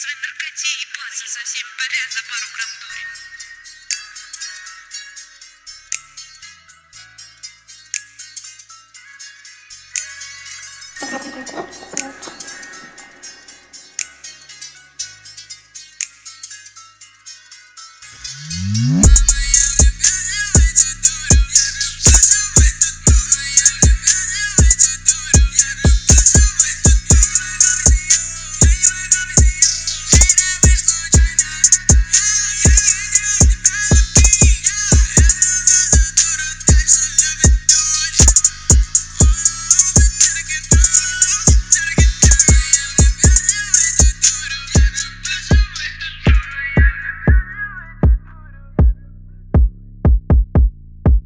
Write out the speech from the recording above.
своей наркоте ебаться со всеми подряд за пару грамм дури. Добрый день,